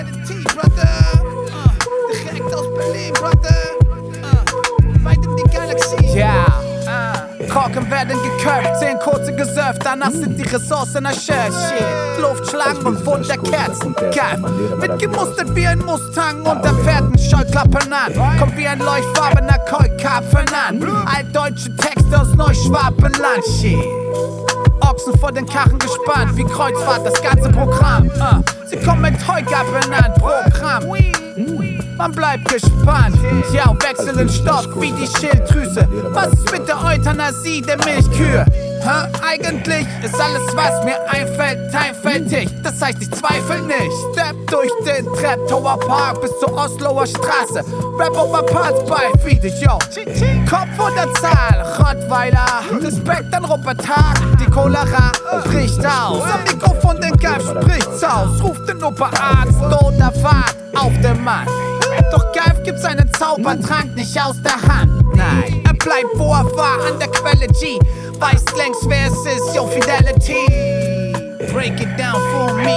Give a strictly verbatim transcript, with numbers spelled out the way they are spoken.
Fidelity, Brother. Uh, direkt aus Berlin, Brother. Uh, weit in die Galaxie. Ja. Uh. Korken werden geköpft, zehn kurze gesurft, danach sind die Ressourcen erschöpft. Shit, Luftschlangen und Wunderkerzen, geil. Mit gemustert wie ein Mustang und der Pferden Scheuklappen an. Kommt wie ein leuchtfarbener Keukarpfen an. Altdeutsche Texte aus Neuschwabenland, shit. Ochsen vor den Karren gespannt, wie Kreuzfahrt das ganze Programm. Uh, sie kommen mit Heugabeln an, Programm. Man bleibt gespannt, ja, wechseln Stoff wie die Schilddrüse. Was ist mit der Euthanasie der Milchkühe? Hä? Eigentlich ist alles, was mir einfällt, einfältig. Das heißt, ich zweifle nicht. Step durch den Treptower Park bis zur Osloer Straße. Rap over Parts bei Fides, yo. Kopf oder Zahl, Rottweiler. Respekt an Rupert Tag, die Cholera bricht aus. Am Mikrofon den Geist spricht's aus. Ruft den Oberarzt oder wart auf den Mann. Doch Geif gibt seinen Zaubertrank nicht aus der Hand. Nein, er bleibt wo er war, an der Quelle G. Weiß längst wer es ist, yo Fidelity. Break it down for me,